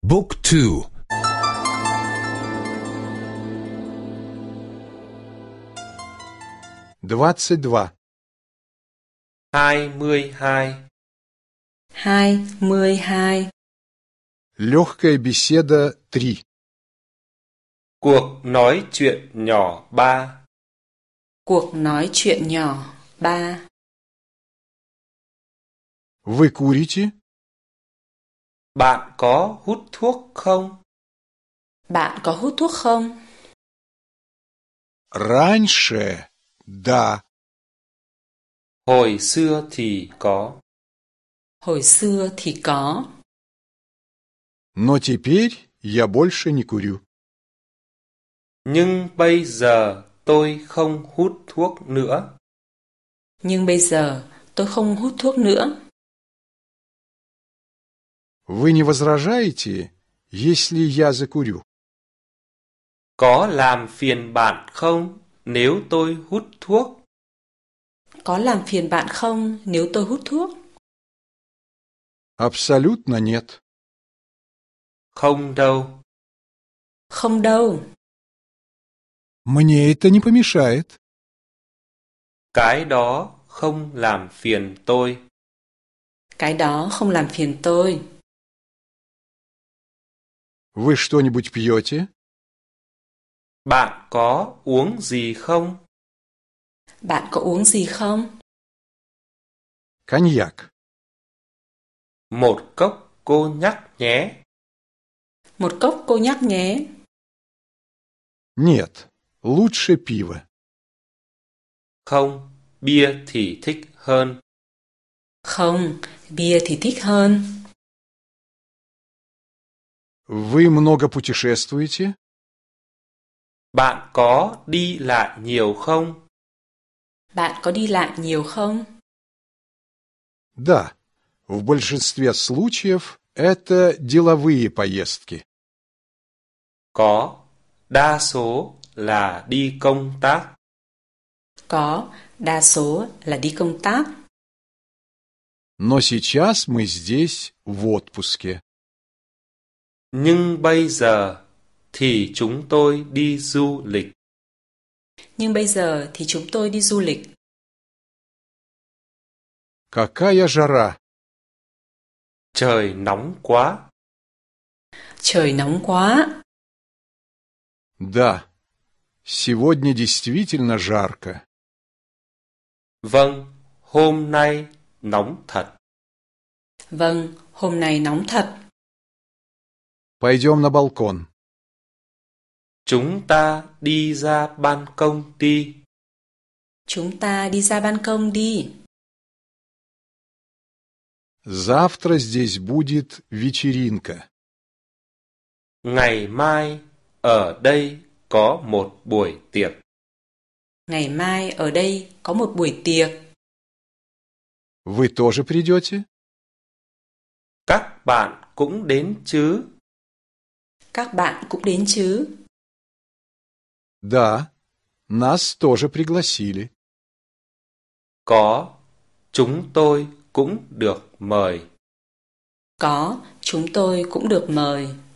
Book 2. 22. 22. 22. Легкая беседа 3. Cuộc nói chuyện nhỏ 3. Cuộc nói chuyện nhỏ 3. Вы курите? Bạn có hút thuốc không? Bạn có hút thuốc không? Раньше, да. Hồi xưa thì có. Hồi xưa thì có. Но теперь я больше не курю. Nhưng bây giờ tôi không hút thuốc nữa. Nhưng bây giờ tôi không hút thuốc nữa. Вы не возражаете, если я закурю? Có làm phiền bạn không nếu tôi hút thuốc? Có làm phiền bạn không nếu tôi hút thuốc? Абсолютно нет. Không đâu. Không đâu. Мне это не помешает. Cái đó không làm phiền tôi. Cái đó không làm phiền tôi. Вы что-нибудь пьете? Bạn có uống gì không? Bạn có uống gì không? Коньяк. Một cốc cô nhắc nhé. Một cốc cô nhắc nhé. Нет, лучше пиво. Không, bia thì thích hơn. Không, bia thì thích hơn. Вы много путешествуете? Bạn có đi lại nhiều không? Bạn có đi lại nhiều không? Да, в большинстве случаев это деловые поездки. Có, đa số là đi công tác. Có, đa số là đi công tác. Но сейчас мы здесь в отпуске. Nhưng bây giờ thì chúng tôi đi du lịch. Nhưng bây giờ thì chúng tôi đi du lịch. Какая жара! Trời nóng quá. Trời nóng quá. Да, сегодня действительно жарко. Vâng, hôm nay nóng thật. Vâng, hôm nay nóng thật. Пойдем на балкон. Chúng ta đi ra ban công đi. Chúng ta đi ra ban công đi. Завтра здесь будет вечеринка. Ngày mai ở đây có một buổi tiệc. Ngày mai ở đây có một buổi tiệc. Вы тоже придете? Các bạn cũng đến chứ? Các bạn cũng đến chứ? Да, нас тоже пригласили. Có, chúng tôi cũng được mời. Có, chúng tôi cũng được mời.